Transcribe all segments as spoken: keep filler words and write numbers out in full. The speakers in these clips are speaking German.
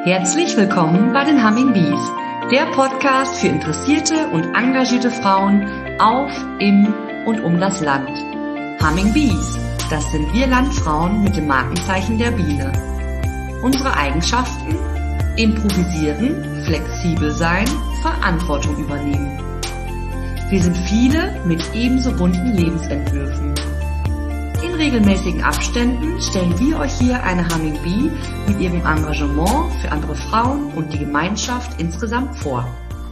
Herzlich willkommen bei den Humming Bees, der Podcast für interessierte und engagierte Frauen auf, im und um das Land. Humming Bees, das sind wir Landfrauen mit dem Markenzeichen der Biene. Unsere Eigenschaften? Improvisieren, flexibel sein, Verantwortung übernehmen. Wir sind viele mit ebenso bunten Lebensentwürfen. In regelmäßigen Abständen stellen wir euch hier eine Humming Bee mit ihrem Engagement für andere Frauen und die Gemeinschaft insgesamt vor.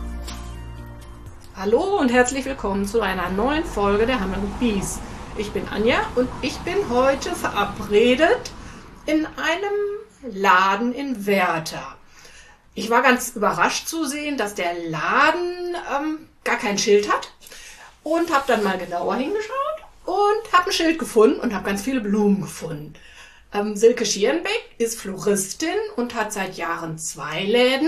Hallo und herzlich willkommen zu einer neuen Folge der Humming Bees. Ich bin Anja und ich bin heute verabredet in einem Laden in Werther. Ich war ganz überrascht zu sehen, dass der Laden ähm, gar kein Schild hat und habe dann mal genauer hingeschaut und habe ein Schild gefunden und habe ganz viele Blumen gefunden. Ähm, Silke Schierenbeck ist Floristin und hat seit Jahren zwei Läden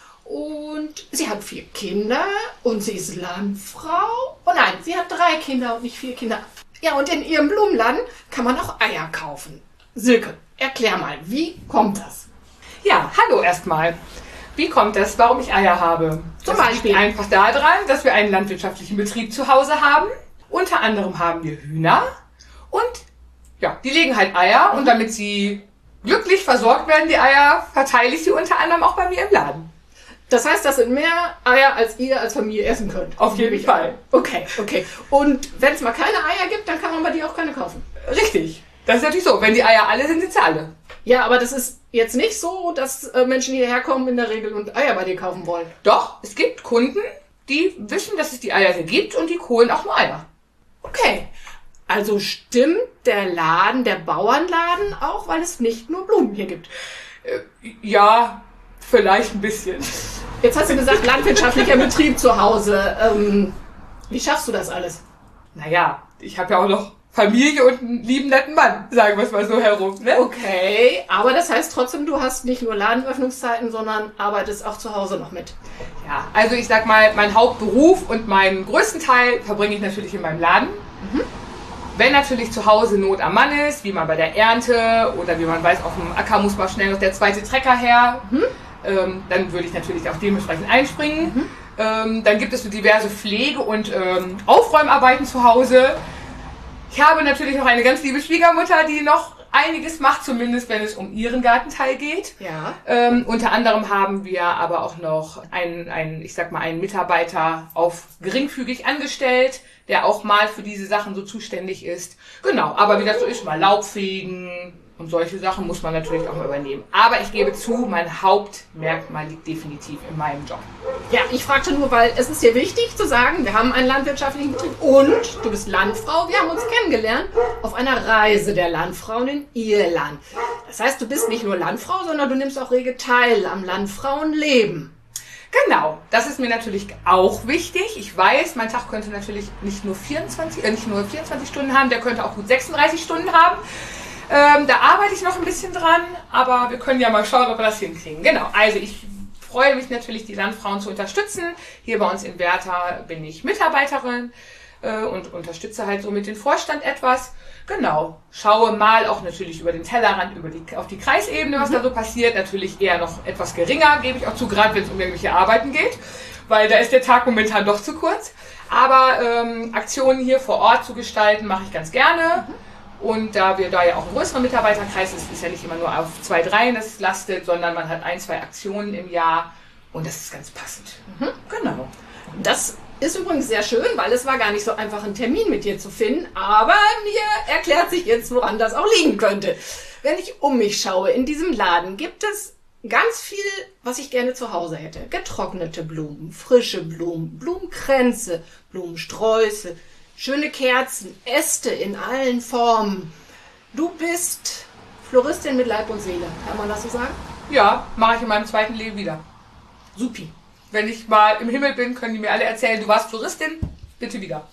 und sie hat vier Kinder und sie ist Landfrau. Oh nein, sie hat drei Kinder und nicht vier Kinder. Ja, und in ihrem Blumenladen kann man auch Eier kaufen. Silke, erklär mal, wie kommt das? Ja, hallo erstmal. Wie kommt es, warum ich Eier habe? Zum das Beispiel liegt einfach daran, dass wir einen landwirtschaftlichen Betrieb zu Hause haben. Unter anderem haben wir Hühner und ja, die legen halt Eier und damit sie glücklich versorgt werden, die Eier, verteile ich sie unter anderem auch bei mir im Laden. Das heißt, das sind mehr Eier, als ihr als Familie essen könnt? Auf jeden Fall. Okay, okay. Und wenn es mal keine Eier gibt, dann kann man bei dir auch keine kaufen? Richtig. Das ist natürlich so. Wenn die Eier alle sind, sind sie alle. Ja, aber das ist jetzt nicht so, dass äh, Menschen hierher kommen in der Regel und Eier bei dir kaufen wollen. Doch, es gibt Kunden, die wissen, dass es die Eier hier gibt und die holen auch nur Eier. Okay, also stimmt der Laden, der Bauernladen auch, weil es nicht nur Blumen hier gibt? Äh, ja, vielleicht ein bisschen. Jetzt hast du gesagt, landwirtschaftlicher Betrieb zu Hause. Ähm, wie schaffst du das alles? Naja, ich habe ja auch noch Familie und einen lieben netten Mann, sagen wir es mal so herum. Ne? Okay, aber das heißt trotzdem, du hast nicht nur Ladenöffnungszeiten, sondern arbeitest auch zu Hause noch mit. Ja, also ich sag mal, mein Hauptberuf und meinen größten Teil verbringe ich natürlich in meinem Laden. Mhm. Wenn natürlich zu Hause Not am Mann ist, wie man bei der Ernte oder wie man weiß, auf dem Acker muss mal schnell noch der zweite Trecker her, mhm. ähm, dann würde ich natürlich auch dementsprechend einspringen. Mhm. Ähm, dann gibt es so diverse Pflege- und ähm, Aufräumarbeiten zu Hause. Ich habe natürlich noch eine ganz liebe Schwiegermutter, die noch einiges macht, zumindest wenn es um ihren Gartenteil geht. Ja. Ähm, unter anderem haben wir aber auch noch einen, einen, ich sag mal, einen Mitarbeiter auf geringfügig angestellt, der auch mal für diese Sachen so zuständig ist. Genau, aber wie das so ist, mal Laubfegen und solche Sachen muss man natürlich auch mal übernehmen. Aber ich gebe zu, mein Hauptmerkmal liegt definitiv in meinem Job. Ja, ich fragte nur, weil es ist hier wichtig zu sagen, wir haben einen landwirtschaftlichen Betrieb und du bist Landfrau. Wir haben uns kennengelernt auf einer Reise der Landfrauen in Irland. Das heißt, du bist nicht nur Landfrau, sondern du nimmst auch rege teil am Landfrauenleben. Genau, das ist mir natürlich auch wichtig. Ich weiß, mein Tag könnte natürlich nicht nur vierundzwanzig, äh, nicht nur vierundzwanzig Stunden haben, der könnte auch gut sechsunddreißig Stunden haben. Ähm, da arbeite ich noch ein bisschen dran, aber wir können ja mal schauen, ob wir das hinkriegen. Genau, also ich freue mich natürlich, die Landfrauen zu unterstützen. Hier bei uns in Werther bin ich Mitarbeiterin äh, und unterstütze halt so mit dem Vorstand etwas. Genau, schaue mal auch natürlich über den Tellerrand, über die, auf die Kreisebene, was mhm. da so passiert. Natürlich eher noch etwas geringer, gebe ich auch zu, gerade wenn es um irgendwelche Arbeiten geht, weil da ist der Tag momentan doch zu kurz. Aber ähm, Aktionen hier vor Ort zu gestalten, mache ich ganz gerne. Mhm. Und da wir da ja auch ein größerer Mitarbeiterkreis ist, ist ja nicht immer nur auf zwei, drei das lastet, sondern man hat ein, zwei Aktionen im Jahr und das ist ganz passend. Mhm. Genau. Das ist übrigens sehr schön, weil es war gar nicht so einfach, einen Termin mit dir zu finden, aber mir erklärt sich jetzt, woran das auch liegen könnte. Wenn ich um mich schaue, in diesem Laden gibt es ganz viel, was ich gerne zu Hause hätte. Getrocknete Blumen, frische Blumen, Blumenkränze, Blumensträuße, schöne Kerzen, Äste in allen Formen. Du bist Floristin mit Leib und Seele, kann man das so sagen? Ja, mache ich in meinem zweiten Leben wieder. Supi. Wenn ich mal im Himmel bin, können die mir alle erzählen, du warst Floristin, bitte wieder.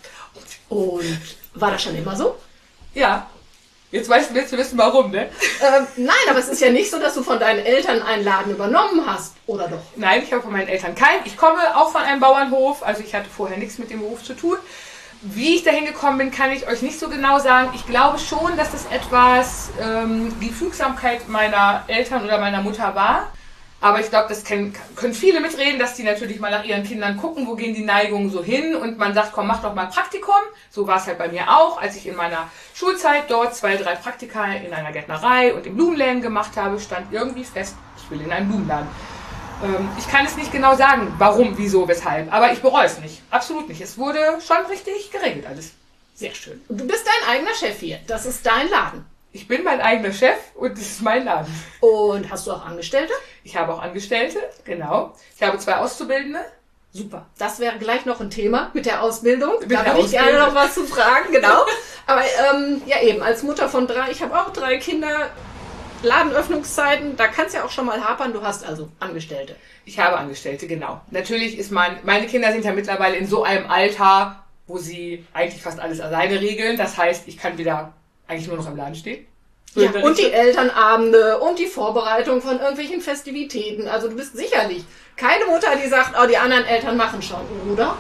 Und war das schon immer so? Ja. Jetzt weißt du, willst du wissen, warum, ne? Ähm, nein, aber es ist ja nicht so, dass du von deinen Eltern einen Laden übernommen hast, oder doch? Nein, ich habe von meinen Eltern keinen. Ich komme auch von einem Bauernhof, also ich hatte vorher nichts mit dem Beruf zu tun. Wie ich dahin gekommen bin, kann ich euch nicht so genau sagen. Ich glaube schon, dass das etwas ähm, die Fügsamkeit meiner Eltern oder meiner Mutter war. Aber ich glaube, das können, können viele mitreden, dass die natürlich mal nach ihren Kindern gucken, wo gehen die Neigungen so hin. Und man sagt, komm, mach doch mal ein Praktikum. So war es halt bei mir auch, als ich in meiner Schulzeit dort zwei, drei Praktika in einer Gärtnerei und in Blumenläden gemacht habe, stand irgendwie fest, ich will in einen Blumenladen. Ähm, ich kann es nicht genau sagen, warum, wieso, weshalb. Aber ich bereue es nicht. Absolut nicht. Es wurde schon richtig geregelt alles. Sehr schön. Und du bist dein eigener Chef hier. Das ist dein Laden. Ich bin mein eigener Chef und das ist mein Laden. Und hast du auch Angestellte? Ich habe auch Angestellte, genau. Ich habe zwei Auszubildende. Super. Das wäre gleich noch ein Thema mit der Ausbildung. Mit da der habe ich gerne Ausbildung. noch was zu fragen, genau. Aber ähm, ja eben, als Mutter von drei, ich habe auch drei Kinder, Ladenöffnungszeiten, da kann es ja auch schon mal hapern. Du hast also Angestellte. Ich habe Angestellte, genau. Natürlich ist mein, meine Kinder sind ja mittlerweile in so einem Alter, wo sie eigentlich fast alles alleine regeln. Das heißt, ich kann wieder eigentlich nur noch im Laden stehen. So Ja, und die Elternabende und die Vorbereitung von irgendwelchen Festivitäten. Also du bist sicherlich keine Mutter, die sagt, oh, die anderen Eltern machen schon, oder?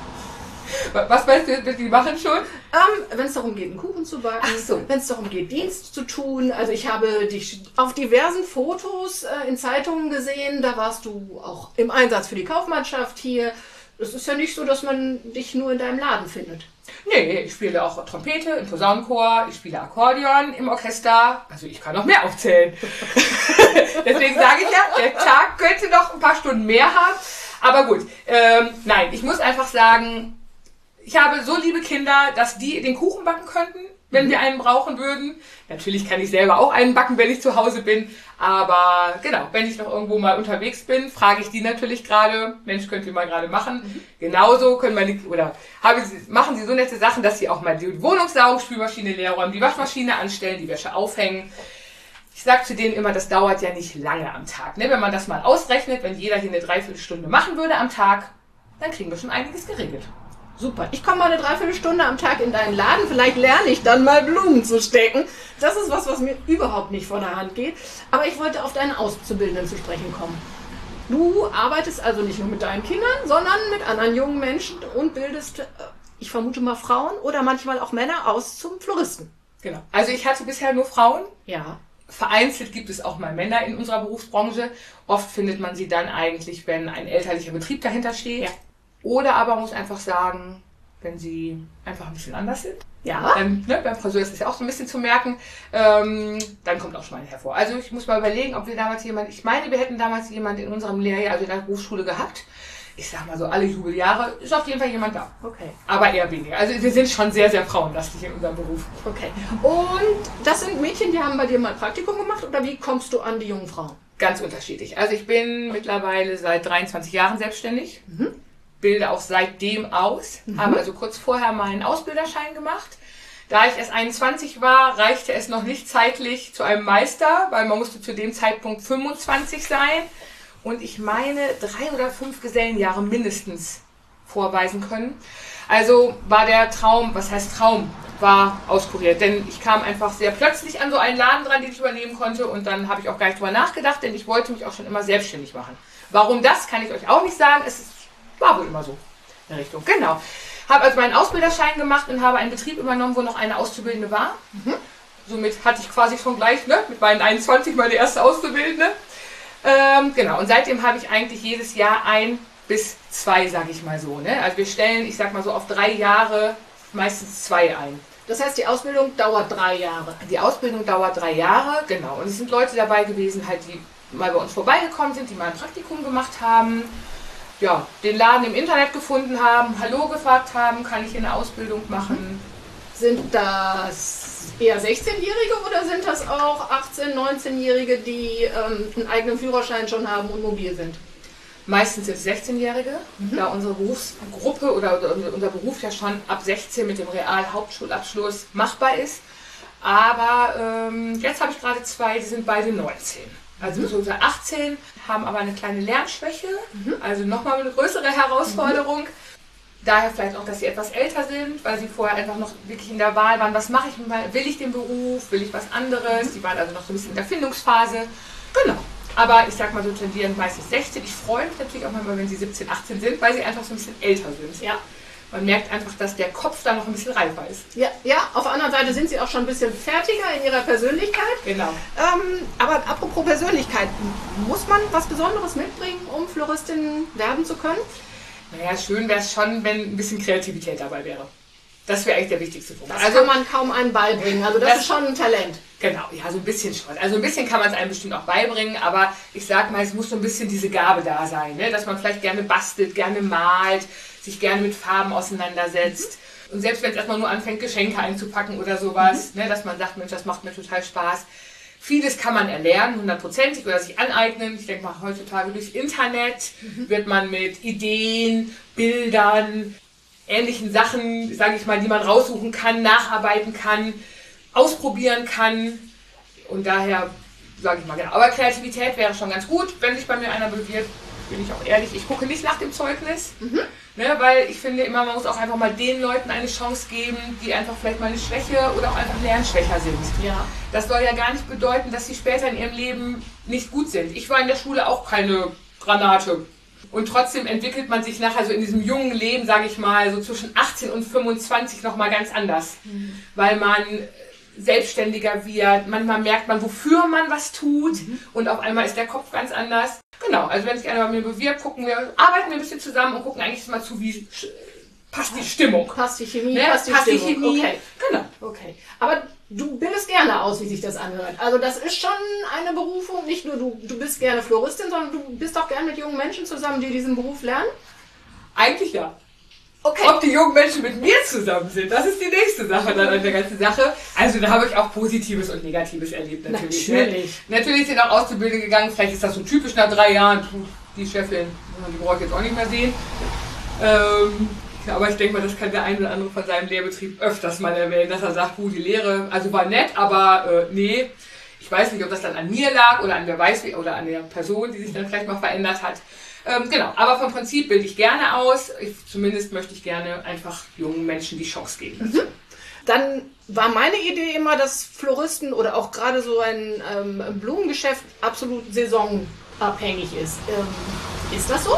Was weißt du, die machen schon? Ähm, wenn es darum geht, einen Kuchen zu backen, Ach so. wenn es darum geht, Dienst zu tun. Also ich habe dich auf diversen Fotos äh, in Zeitungen gesehen, da warst du auch im Einsatz für die Kaufmannschaft hier. Es ist ja nicht so, dass man dich nur in deinem Laden findet. Nee, ich spiele auch Trompete im Posaunenchor, ich spiele Akkordeon im Orchester. Also ich kann noch mehr aufzählen. Deswegen sage ich ja, der Tag könnte noch ein paar Stunden mehr haben. Aber gut, ähm, nein, ich muss einfach sagen, ich habe so liebe Kinder, dass die den Kuchen backen könnten, wenn wir einen brauchen würden. Natürlich kann ich selber auch einen backen, wenn ich zu Hause bin. Aber genau, wenn ich noch irgendwo mal unterwegs bin, frage ich die natürlich gerade, Mensch, könnt ihr mal gerade machen. Mhm. Genauso können meine, oder haben sie, machen sie so nette Sachen, dass sie auch mal die Wohnung saugen, Spülmaschine leer räumen, die Waschmaschine anstellen, die Wäsche aufhängen. Ich sage zu denen immer, das dauert ja nicht lange am Tag. Ne? Wenn man das mal ausrechnet, wenn jeder hier eine Dreiviertelstunde machen würde am Tag, dann kriegen wir schon einiges geregelt. Super. Ich komme mal eine Dreiviertelstunde am Tag in deinen Laden. Vielleicht lerne ich dann mal Blumen zu stecken. Das ist was, was mir überhaupt nicht von der Hand geht. Aber ich wollte auf deine Auszubildenden zu sprechen kommen. Du arbeitest also nicht nur mit deinen Kindern, sondern mit anderen jungen Menschen und bildest, ich vermute mal Frauen oder manchmal auch Männer aus zum Floristen. Genau. Also ich hatte bisher nur Frauen. Ja. Vereinzelt gibt es auch mal Männer in unserer Berufsbranche. Oft findet man sie dann eigentlich, wenn ein elterlicher Betrieb dahinter steht. Ja. Oder aber muss einfach sagen, wenn sie einfach ein bisschen anders sind. Ja. Dann, ne, beim Friseur ist es ja auch so ein bisschen zu merken. Ähm, dann kommt auch schon mal hervor. Also ich muss mal überlegen, ob wir damals jemand, ich meine, wir hätten damals jemanden in unserem Lehrjahr, also in der Berufsschule gehabt. Ich sag mal so, alle Jubeljahre ist auf jeden Fall jemand da. Okay. Aber eher weniger. Also wir sind schon sehr, sehr frauenlastig in unserem Beruf. Okay. Und das sind Mädchen, die haben bei dir mal Praktikum gemacht oder wie kommst du an die jungen Frauen? Ganz unterschiedlich. Also ich bin mittlerweile seit dreiundzwanzig Jahren selbstständig. Mhm. Bilde auch seitdem aus, mhm. habe also kurz vorher meinen Ausbilderschein gemacht. Da ich erst einundzwanzig war, reichte es noch nicht zeitlich zu einem Meister, weil man musste zu dem Zeitpunkt fünfundzwanzig sein und ich meine drei oder fünf Gesellenjahre mindestens vorweisen können. Also war der Traum, was heißt Traum, war auskuriert, denn ich kam einfach sehr plötzlich an so einen Laden dran, den ich übernehmen konnte und dann habe ich auch gar nicht drüber nachgedacht, denn ich wollte mich auch schon immer selbstständig machen. Warum das, kann ich euch auch nicht sagen, es ist war wohl immer so in der Richtung. Genau. Habe also meinen Ausbilderschein gemacht und habe einen Betrieb übernommen, wo noch eine Auszubildende war. Mhm. Somit hatte ich quasi schon gleich, ne, mit meinen einundzwanzig meine erste Auszubildende. Ähm, genau. Und seitdem habe ich eigentlich jedes Jahr ein bis zwei, sage ich mal so. Ne? Also wir stellen, ich sag mal so, auf drei Jahre meistens zwei ein. Das heißt, die Ausbildung dauert drei Jahre? Die Ausbildung dauert drei Jahre, genau. Und es sind Leute dabei gewesen, halt, die mal bei uns vorbeigekommen sind, die mal ein Praktikum gemacht haben. Ja, den Laden im Internet gefunden haben, Hallo gefragt haben, kann ich hier eine Ausbildung machen? Sind das eher sechzehnjährige oder sind das auch achtzehn-, neunzehnjährige, die ähm, einen eigenen Führerschein schon haben und mobil sind? Meistens sind es sechzehnjährige, mhm. da unsere Berufsgruppe oder unser Beruf ja schon ab sechzehn mit dem Realhauptschulabschluss machbar ist. Aber ähm, jetzt habe ich gerade zwei, die sind beide neunzehn. Also so unter achtzehn, haben aber eine kleine Lernschwäche, mhm. also nochmal eine größere Herausforderung. Mhm. Daher vielleicht auch, dass sie etwas älter sind, weil sie vorher einfach noch wirklich in der Wahl waren, was mache ich, will ich den Beruf, will ich was anderes. Mhm. Die waren also noch so ein bisschen in der Findungsphase. Genau. Aber ich sag mal so tendierend meistens sechzehn. Ich freue mich natürlich auch manchmal, wenn sie siebzehn, achtzehn sind, weil sie einfach so ein bisschen älter sind. Ja. Man merkt einfach, dass der Kopf da noch ein bisschen reifer ist. Ja, ja, auf der anderen Seite sind sie auch schon ein bisschen fertiger in ihrer Persönlichkeit. Genau. Ähm, aber apropos Persönlichkeit, muss man was Besonderes mitbringen, um Floristin werden zu können? Naja, schön wäre es schon, wenn ein bisschen Kreativität dabei wäre. Das wäre eigentlich der wichtigste Punkt. Das also, kann man kaum einem beibringen. Also das, das ist schon ein Talent. Genau, ja, so ein bisschen schon. Also ein bisschen kann man es einem bestimmt auch beibringen, aber ich sag mal, es muss so ein bisschen diese Gabe da sein, ne? Dass man vielleicht gerne bastelt, gerne malt, sich gerne mit Farben auseinandersetzt. Mhm. Und selbst wenn es erstmal nur anfängt, Geschenke einzupacken oder sowas, mhm. ne? Dass man sagt, Mensch, das macht mir total Spaß. Vieles kann man erlernen, hundertprozentig, oder sich aneignen. Ich denke mal, heutzutage durch Internet mhm. wird man mit Ideen, Bildern, ähnlichen Sachen, sage ich mal, die man raussuchen kann, nacharbeiten kann, ausprobieren kann. Und daher, sage ich mal, genau. Aber Kreativität wäre schon ganz gut, wenn sich bei mir einer bewirbt, bin ich auch ehrlich. Ich gucke nicht nach dem Zeugnis, mhm. ne, weil ich finde immer, man muss auch einfach mal den Leuten eine Chance geben, die einfach vielleicht mal eine Schwäche oder auch einfach lernschwächer sind. Ja. Das soll ja gar nicht bedeuten, dass sie später in ihrem Leben nicht gut sind. Ich war in der Schule auch keine Granate. Und trotzdem entwickelt man sich nachher so in diesem jungen Leben, sage ich mal, so zwischen achtzehn und fünfundzwanzig nochmal ganz anders. Mhm. Weil man selbstständiger wird, manchmal merkt man, wofür man was tut mhm. und auf einmal ist der Kopf ganz anders. Genau, also wenn sich einer bei mir bewirbt, gucken wir, arbeiten wir ein bisschen zusammen und gucken eigentlich mal zu, wie passt die Stimmung. Passt die Chemie, ne? passt die passt Stimmung. Die Chemie. Okay. Genau. Okay. Aber du bildest gerne aus, wie sich das anhört. Also das ist schon eine Berufung. Nicht nur du, du bist gerne Floristin, sondern du bist auch gerne mit jungen Menschen zusammen, die diesen Beruf lernen? Eigentlich ja. Okay. Ob die jungen Menschen mit mir zusammen sind, das ist die nächste Sache dann an der ganzen Sache. Also da habe ich auch Positives und Negatives erlebt natürlich. Natürlich. Ne? Natürlich sind auch Auszubildende gegangen, vielleicht ist das so typisch nach drei Jahren, die Chefin, die brauche ich jetzt auch nicht mehr sehen. Ähm, Ja, aber ich denke mal, das kann der ein oder andere von seinem Lehrbetrieb öfters mal erwähnen, dass er sagt, gut, die Lehre, also war nett, aber äh, nee. Ich weiß nicht, ob das dann an mir lag oder an wer weiß wie, oder an der Person, die sich dann vielleicht mal verändert hat. Ähm, genau, aber vom Prinzip bilde ich gerne aus. Ich, zumindest möchte ich gerne einfach jungen Menschen die Chance geben. Mhm. Dann war meine Idee immer, dass Floristen oder auch gerade so ein ähm, Blumengeschäft absolut saisonabhängig ist. Ähm, ist das so?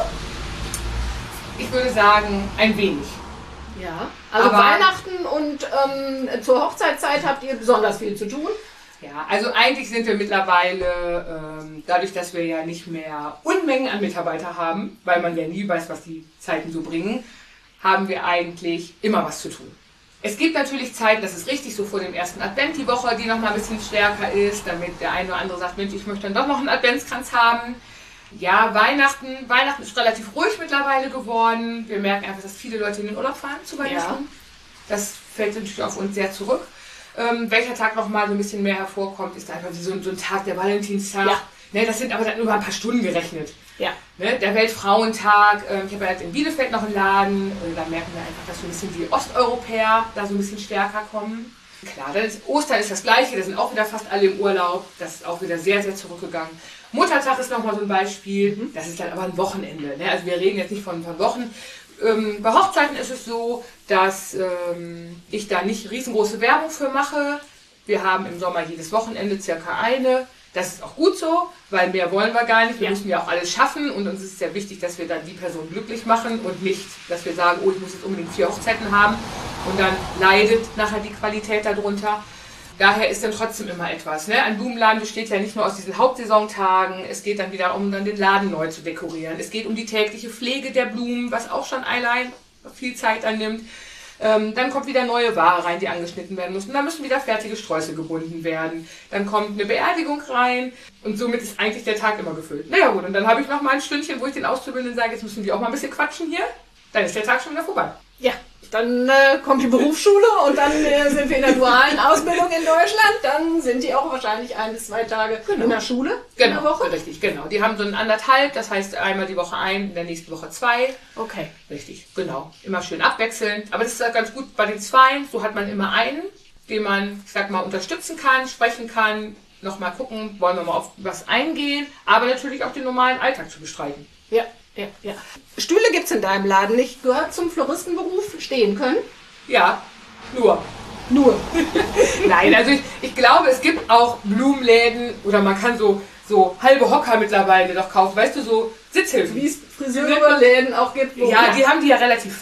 Ich würde sagen, ein wenig. Ja, also aber Weihnachten und ähm, zur Hochzeitszeit habt ihr besonders viel zu tun. Ja, also eigentlich sind wir mittlerweile, ähm, dadurch, dass wir ja nicht mehr Unmengen an Mitarbeiter haben, weil man ja nie weiß, was die Zeiten so bringen, haben wir eigentlich immer was zu tun. Es gibt natürlich Zeiten, das ist richtig, so vor dem ersten Advent die Woche, die noch mal ein bisschen stärker ist, damit der eine oder andere sagt, Mensch, ich möchte dann doch noch einen Adventskranz haben. Ja, Weihnachten, Weihnachten ist relativ ruhig mittlerweile geworden. Wir merken einfach, dass viele Leute in den Urlaub fahren zu Weihnachten. Ja. Das fällt natürlich auf uns sehr zurück. Ähm, welcher Tag noch mal so ein bisschen mehr hervorkommt, ist einfach so, so ein Tag, der Valentinstag. Ja. Ne, das sind aber dann über ein paar Stunden gerechnet. Ja. Ne, der Weltfrauentag, äh, ich habe ja jetzt in Bielefeld noch einen Laden, äh, da merken wir einfach, dass so ein bisschen die Osteuropäer da so ein bisschen stärker kommen. Klar, dann ist, Ostern ist das Gleiche, da sind auch wieder fast alle im Urlaub, das ist auch wieder sehr, sehr zurückgegangen. Muttertag ist nochmal so ein Beispiel, mhm. das ist dann aber ein Wochenende, ne? Also wir reden jetzt nicht von, von Wochen. Ähm, bei Hochzeiten ist es so, dass ähm, ich da nicht riesengroße Werbung für mache. Wir haben im Sommer jedes Wochenende circa eine. Das ist auch gut so, weil mehr wollen wir gar nicht. Wir ja. müssen ja auch alles schaffen und uns ist sehr wichtig, dass wir dann die Person glücklich machen und nicht, dass wir sagen, oh, ich muss jetzt unbedingt vier Hochzeiten haben und dann leidet nachher die Qualität darunter. Daher ist dann trotzdem immer etwas. Ne? Ein Blumenladen besteht ja nicht nur aus diesen Hauptsaisontagen, es geht dann wieder um dann den Laden neu zu dekorieren. Es geht um die tägliche Pflege der Blumen, was auch schon allein viel Zeit annimmt. Ähm, dann kommt wieder neue Ware rein, die angeschnitten werden müssen. Dann müssen wieder fertige Sträuße gebunden werden. Dann kommt eine Beerdigung rein und somit ist eigentlich der Tag immer gefüllt. Naja gut, und dann habe ich noch mal ein Stündchen, wo ich den Auszubildenden sage, jetzt müssen wir auch mal ein bisschen quatschen hier. Dann ist der Tag schon wieder vorbei. Ja, dann äh, kommt die Berufsschule und dann äh, sind wir in der dualen Ausbildung in Deutschland. Dann sind die auch wahrscheinlich ein bis zwei Tage genau. in der Schule genau, in der Woche. Richtig, genau. Die haben so ein anderthalb, das heißt einmal die Woche ein, in der nächsten Woche zwei. Okay. Richtig, genau. Immer schön abwechselnd. Aber das ist halt ganz gut bei den Zweien. So hat man immer einen, den man, ich sag mal, unterstützen kann, sprechen kann, nochmal gucken, wollen wir mal auf was eingehen, aber natürlich auch den normalen Alltag zu bestreiten. Ja. Ja, ja. Stühle gibt es in deinem Laden nicht. Gehört zum Floristenberuf stehen können? Ja, nur. Nur. Nein, also ich, ich glaube, es gibt auch Blumenläden oder man kann so, so halbe Hocker mittlerweile doch kaufen. Weißt du, so Sitzhilfen. Wie es Friseurläden auch gibt. Wo ja, die haben die ja relativ flach.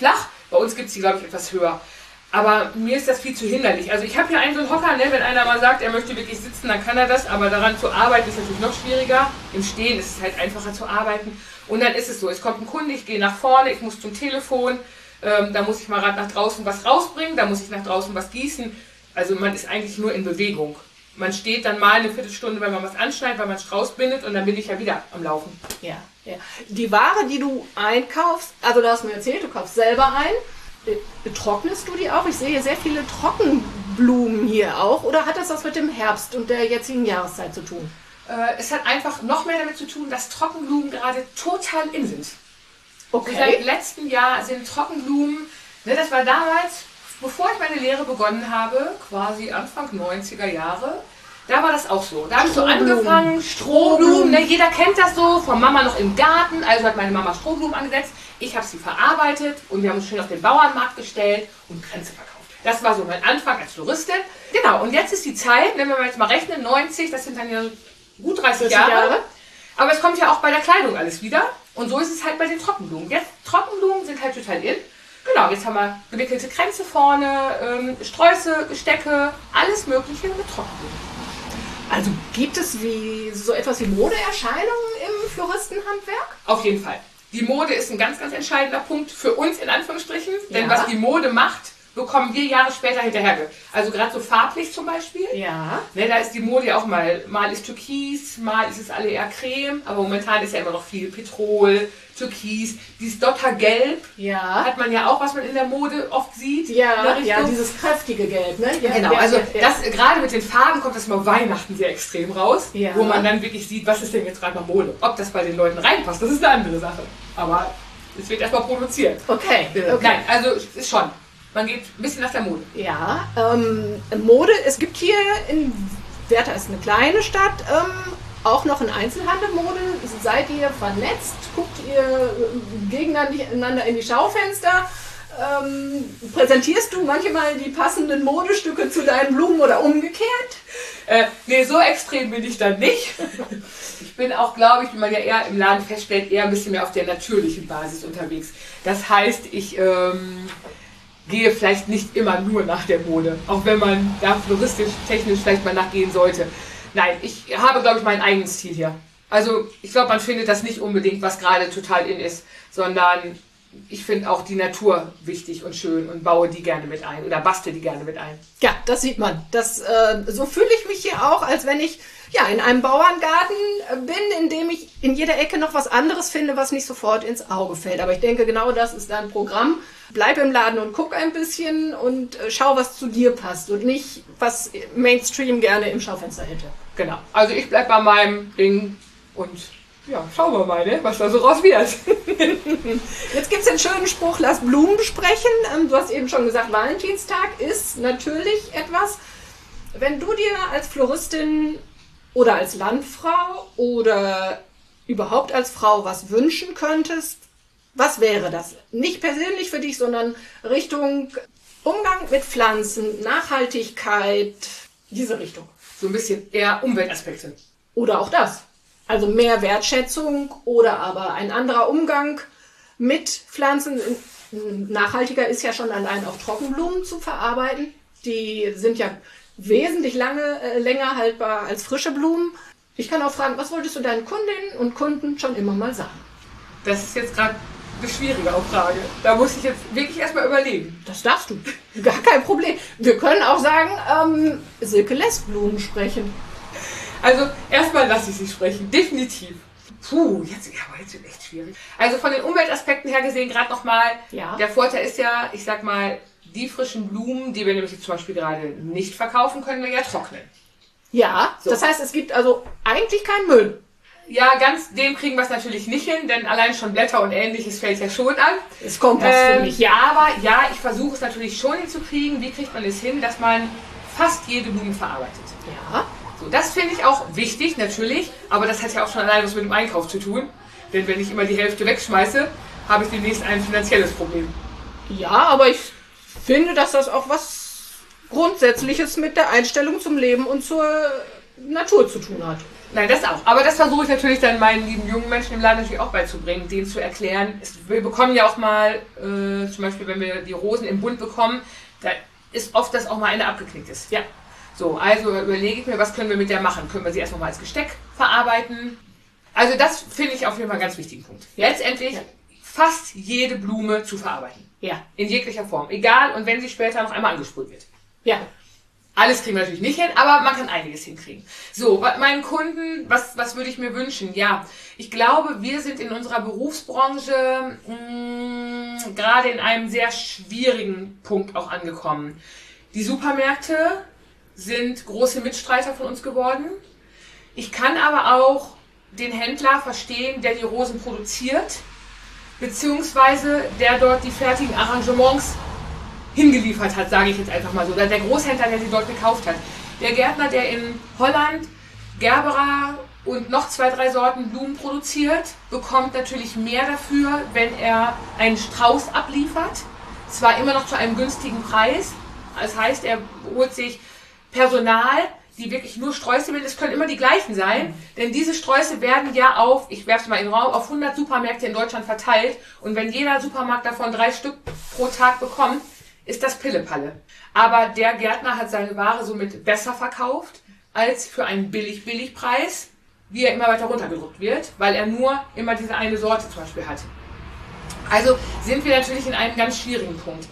Bei uns gibt es die, glaube ich, etwas höher. Aber mir ist das viel zu hinderlich. Also ich habe hier einen so einen Hocker, ne? Wenn einer mal sagt, er möchte wirklich sitzen, dann kann er das. Aber daran zu arbeiten ist natürlich noch schwieriger. Im Stehen ist es halt einfacher zu arbeiten. Und dann ist es so, es kommt ein Kunde, ich gehe nach vorne, ich muss zum Telefon. Ähm, da muss ich mal gerade nach draußen was rausbringen, da muss ich nach draußen was gießen. Also man ist eigentlich nur in Bewegung. Man steht dann mal eine Viertelstunde, wenn man was anschneidet, weil man Strauß bindet und dann bin ich ja wieder am Laufen. Ja, ja. Die Ware, die du einkaufst, also du hast mir erzählt, du kaufst selber ein. Trocknest du die auch? Ich sehe sehr viele Trockenblumen hier auch. Oder hat das was mit dem Herbst und der jetzigen Jahreszeit zu tun? Äh, es hat einfach noch mehr damit zu tun, dass Trockenblumen gerade total in sind. Okay. Seit letztem Jahr sind Trockenblumen, ne, das war damals, bevor ich meine Lehre begonnen habe, quasi Anfang neunziger Jahre, da war das auch so. Da habe ich so angefangen, Strohblumen, ne, jeder kennt das so, von Mama noch im Garten, also hat meine Mama Strohblumen angesetzt. Ich habe sie verarbeitet und wir haben uns schön auf den Bauernmarkt gestellt und Kränze verkauft. Das war so mein Anfang als Floristin. Genau, und jetzt ist die Zeit, wenn wir jetzt mal rechnen, neunzig, das sind dann ja gut dreißig Jahre. Jahre. Aber es kommt ja auch bei der Kleidung alles wieder. Und so ist es halt bei den Trockenblumen. Jetzt, Trockenblumen sind halt total in. Genau, jetzt haben wir gewickelte Kränze vorne, ähm, Sträuße, Gestecke, alles Mögliche mit Trockenblumen. Also gibt es wie so etwas wie Modeerscheinungen im Floristenhandwerk? Auf jeden Fall. Die Mode ist ein ganz, ganz entscheidender Punkt für uns in Anführungsstrichen. Denn Ja. was die Mode macht, bekommen wir Jahre später hinterher. Also gerade so farblich zum Beispiel. Ja. Ne, da ist die Mode ja auch mal, mal ist Türkis, mal ist es alle eher Creme, aber momentan ist ja immer noch viel Petrol, Türkis, dieses Dottergelb Ja. hat man ja auch, was man in der Mode oft sieht. in der Ja, Richtung. ja, dieses kräftige Gelb, ne? Ja, Genau, ja, also ja, ja. das gerade mit den Farben kommt das mal Weihnachten sehr extrem raus, Ja. wo man dann wirklich sieht, was ist denn jetzt gerade noch Mode. Ob das bei den Leuten reinpasst, das ist eine andere Sache. Aber es wird erstmal produziert. Okay, okay. Nein, also es ist schon. Man geht ein bisschen nach der Mode. Ja, ähm, Mode, es gibt hier in Werther ist eine kleine Stadt, ähm, auch noch ein Einzelhandelmode. Seid ihr vernetzt? Guckt ihr äh, gegeneinander in die Schaufenster? Ähm, präsentierst du manchmal die passenden Modestücke zu deinen Blumen oder umgekehrt? Äh, nee, so extrem bin ich dann nicht. Ich bin auch, glaube ich, wie man ja eher im Laden feststellt, eher ein bisschen mehr auf der natürlichen Basis unterwegs. Das heißt, ich ähm, gehe vielleicht nicht immer nur nach der Mode, auch wenn man da floristisch, technisch vielleicht mal nachgehen sollte. Nein, ich habe, glaube ich, meinen eigenen Stil hier. Also ich glaube, man findet das nicht unbedingt, was gerade total in ist, sondern ich finde auch die Natur wichtig und schön und baue die gerne mit ein oder bastel die gerne mit ein. Ja, das sieht man. Das, äh, so fühle ich mich hier auch, als wenn ich ja, in einem Bauerngarten äh, bin, in dem ich in jeder Ecke noch was anderes finde, was nicht sofort ins Auge fällt. Aber ich denke, genau das ist dein Programm. Bleib im Laden und guck ein bisschen und äh, schau, was zu dir passt und nicht, was Mainstream gerne im Schaufenster hätte. Genau. Also ich bleibe bei meinem Ding und ja, schauen wir mal, ne, was da so raus wird. Jetzt gibt es den schönen Spruch, lass Blumen sprechen. Ähm, du hast eben schon gesagt, Valentinstag ist natürlich etwas, wenn du dir als Floristin oder als Landfrau oder überhaupt als Frau was wünschen könntest, was wäre das? Nicht persönlich für dich, sondern Richtung Umgang mit Pflanzen, Nachhaltigkeit, diese Richtung. So ein bisschen eher Umweltaspekte. Oder auch das. Also mehr Wertschätzung oder aber ein anderer Umgang mit Pflanzen. Nachhaltiger ist ja schon allein auch Trockenblumen zu verarbeiten. Die sind ja wesentlich lange, äh, länger haltbar als frische Blumen. Ich kann auch fragen, was wolltest du deinen Kundinnen und Kunden schon immer mal sagen? Das ist jetzt gerade eine schwierige Frage. Da muss ich jetzt wirklich erstmal überlegen. Das darfst du. Gar kein Problem. Wir können auch sagen, ähm, Silke lässt Blumen sprechen. Also erstmal lasse ich sie sprechen, definitiv. Puh, jetzt, ja, aber jetzt wird echt schwierig. Also von den Umweltaspekten her gesehen, gerade nochmal, Ja. der Vorteil ist ja, ich sag mal, die frischen Blumen, die wir nämlich jetzt zum Beispiel gerade nicht verkaufen, können wir ja trocknen. Ja, So. das heißt, es gibt also eigentlich keinen Müll. Ja, ganz dem kriegen wir es natürlich nicht hin, denn allein schon Blätter und ähnliches fällt ja schon an. Es kommt was für Ähm, mich. ja, aber ja, ich versuche es natürlich schon hinzukriegen. Wie kriegt man es hin, dass man fast jede Blume verarbeitet? Ja. So, das finde ich auch wichtig, natürlich, aber das hat ja auch schon allein was mit dem Einkauf zu tun. Denn wenn ich immer die Hälfte wegschmeiße, habe ich demnächst ein finanzielles Problem. Ja, aber ich finde, dass das auch was Grundsätzliches mit der Einstellung zum Leben und zur Natur zu tun hat. Nein, das auch. Aber das versuche ich natürlich dann meinen lieben jungen Menschen im Laden natürlich auch beizubringen, denen zu erklären. Es, wir bekommen ja auch mal, äh, zum Beispiel, wenn wir die Rosen im Bund bekommen, da ist oft, dass auch mal eine abgeknickt ist. Ja. So, also überlege ich mir, was können wir mit der machen? Können wir sie erst noch mal als Gesteck verarbeiten? Also das finde ich auf jeden Fall einen ganz wichtigen Punkt. Letztendlich ja. fast jede Blume zu verarbeiten. Ja. In jeglicher Form. Egal, und wenn sie später noch einmal angesprüht wird. Ja. Alles kriegen wir natürlich nicht hin, aber man kann einiges hinkriegen. So, meinen Kunden, was, was würde ich mir wünschen? Ja, ich glaube, wir sind in unserer Berufsbranche mh, gerade in einem sehr schwierigen Punkt auch angekommen. Die Supermärkte sind große Mitstreiter von uns geworden. Ich kann aber auch den Händler verstehen, der die Rosen produziert, beziehungsweise der dort die fertigen Arrangements hingeliefert hat, sage ich jetzt einfach mal so. Oder der Großhändler, der sie dort gekauft hat. Der Gärtner, der in Holland Gerbera und noch zwei, drei Sorten Blumen produziert, bekommt natürlich mehr dafür, wenn er einen Strauß abliefert. Zwar immer noch zu einem günstigen Preis. Das heißt, er holt sich Personal, die wirklich nur Sträuße bilden. Es können immer die gleichen sein, mhm. denn diese Sträuße werden ja auf, ich werfe es mal in den Raum, auf hundert Supermärkte in Deutschland verteilt. Und wenn jeder Supermarkt davon drei Stück pro Tag bekommt, ist das Pillepalle. Aber der Gärtner hat seine Ware somit besser verkauft, als für einen Billig-Billig-Preis, wie er immer weiter runtergedrückt wird, weil er nur immer diese eine Sorte zum Beispiel hat. Also sind wir natürlich in einem ganz schwierigen Punkt.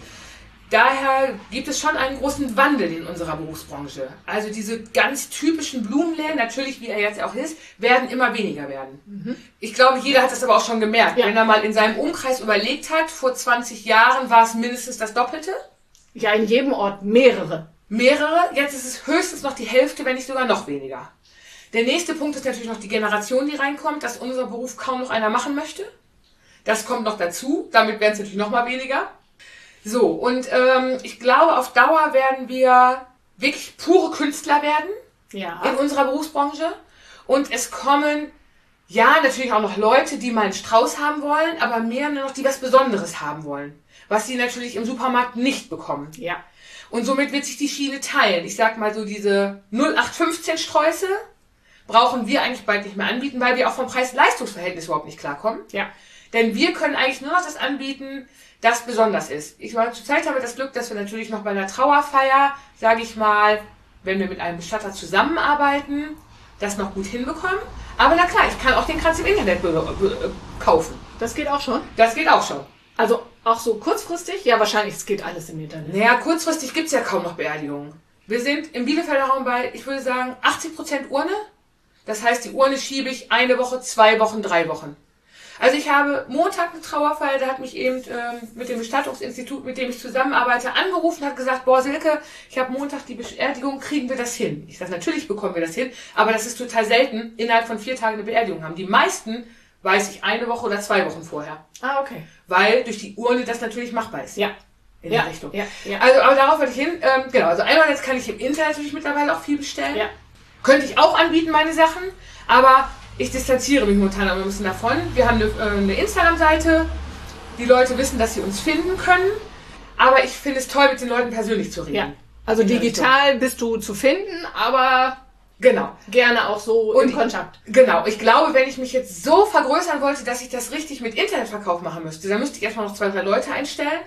Daher gibt es schon einen großen Wandel in unserer Berufsbranche. Also diese ganz typischen Blumenläden, natürlich wie er jetzt auch ist, werden immer weniger werden. Mhm. Ich glaube, jeder hat das aber auch schon gemerkt. Ja. Wenn er mal in seinem Umkreis überlegt hat, vor zwanzig Jahren war es mindestens das Doppelte. Ja, in jedem Ort mehrere. Mehrere, jetzt ist es höchstens noch die Hälfte, wenn nicht sogar noch weniger. Der nächste Punkt ist natürlich noch die Generation, die reinkommt, dass unser Beruf kaum noch einer machen möchte. Das kommt noch dazu, damit werden es natürlich noch mal weniger. So, und ähm, ich glaube, auf Dauer werden wir wirklich pure Künstler werden ja. in unserer Berufsbranche. Und es kommen, ja, natürlich auch noch Leute, die mal einen Strauß haben wollen, aber mehr nur noch, die was Besonderes haben wollen. Was sie natürlich im Supermarkt nicht bekommen. Ja. Und somit wird sich die Schiene teilen. Ich sag mal so, diese null acht fünfzehn Sträuße brauchen wir eigentlich bald nicht mehr anbieten, weil wir auch vom Preis-Leistungs-Verhältnis überhaupt nicht klarkommen. Ja. Denn wir können eigentlich nur noch das anbieten, das besonders ist. Ich meine, zurzeit haben wir das Glück, dass wir natürlich noch bei einer Trauerfeier, sage ich mal, wenn wir mit einem Bestatter zusammenarbeiten, das noch gut hinbekommen. Aber na klar, ich kann auch den Kranz im Internet kaufen. Das geht auch schon? Das geht auch schon. Also auch so kurzfristig? Ja, wahrscheinlich, es geht alles im Internet. Naja, kurzfristig gibt's ja kaum noch Beerdigungen. Wir sind im Bielefelder Raum bei, ich würde sagen, achtzig Prozent Urne. Das heißt, die Urne schiebe ich eine Woche, zwei Wochen, drei Wochen. Also ich habe Montag eine Trauerfeier, da hat mich eben ähm, mit dem Bestattungsinstitut, mit dem ich zusammenarbeite, angerufen, hat gesagt, boah Silke, ich habe Montag die Beerdigung, kriegen wir das hin? Ich sage, natürlich bekommen wir das hin, aber das ist total selten, innerhalb von vier Tagen eine Beerdigung haben. Die meisten weiß ich eine Woche oder zwei Wochen vorher. Ah, okay. Weil durch die Urne das natürlich machbar ist. Ja. In ja. der Richtung. Ja. Ja. Also, aber darauf wollte ich hin. Ähm, genau, also einmal jetzt kann ich im Internet natürlich mittlerweile auch viel bestellen. Ja. Könnte ich auch anbieten, meine Sachen, aber ich distanziere mich momentan aber ein bisschen davon. Wir haben eine, äh, eine Instagram-Seite. Die Leute wissen, dass sie uns finden können. Aber ich finde es toll, mit den Leuten persönlich zu reden. Ja. Also digital bist du zu finden, aber genau, gerne auch so und in Kontakt. Genau. Ich glaube, wenn ich mich jetzt so vergrößern wollte, dass ich das richtig mit Internetverkauf machen müsste, dann müsste ich erstmal noch zwei, drei Leute einstellen.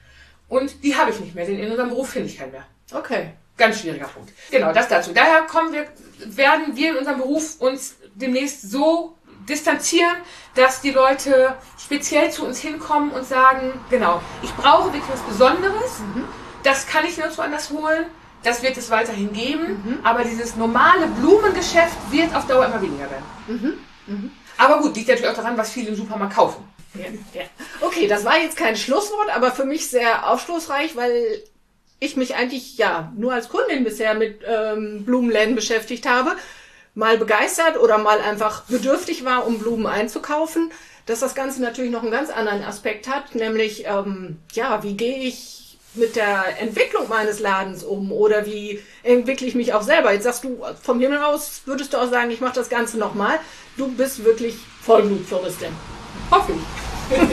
Und die habe ich nicht mehr, denn in unserem Beruf finde ich keinen mehr. Okay. Ganz schwieriger Punkt. Genau, das dazu. Daher kommen wir, werden wir in unserem Beruf uns demnächst so distanzieren, dass die Leute speziell zu uns hinkommen und sagen, genau, ich brauche wirklich was Besonderes, mhm. das kann ich nirgendwo anders holen, das wird es weiterhin geben, mhm. aber dieses normale Blumengeschäft wird auf Dauer immer weniger werden. Mhm. Mhm. Aber gut, liegt natürlich auch daran, was viele im Supermarkt kaufen. Ja, ja. Okay, das war jetzt kein Schlusswort, aber für mich sehr aufschlussreich, weil ich mich eigentlich ja nur als Kundin bisher mit ähm, Blumenläden beschäftigt habe, mal begeistert oder mal einfach bedürftig war, um Blumen einzukaufen, dass das Ganze natürlich noch einen ganz anderen Aspekt hat, nämlich ähm, ja, wie gehe ich mit der Entwicklung meines Ladens um oder wie entwickle ich mich auch selber? Jetzt sagst du, vom Himmel aus würdest du auch sagen, ich mache das Ganze nochmal. Du bist wirklich Vollblutfloristin. Hoffe ich.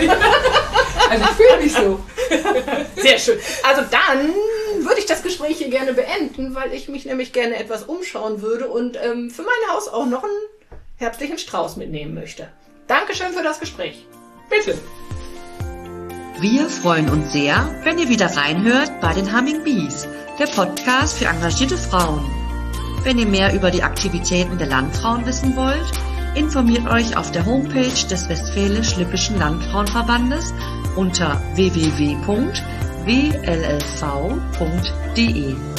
Also ich fühle mich so. Sehr schön. Also dann würde ich das Gespräch hier gerne beenden, weil ich mich nämlich gerne etwas umschauen würde und ähm, für mein Haus auch noch einen herbstlichen Strauß mitnehmen möchte. Dankeschön für das Gespräch. Bitte. Wir freuen uns sehr, wenn ihr wieder reinhört bei den Humming Bees, der Podcast für engagierte Frauen. Wenn ihr mehr über die Aktivitäten der Landfrauen wissen wollt, informiert euch auf der Homepage des Westfälisch-Lippischen Landfrauenverbandes unter w w w punkt w l l v punkt d e.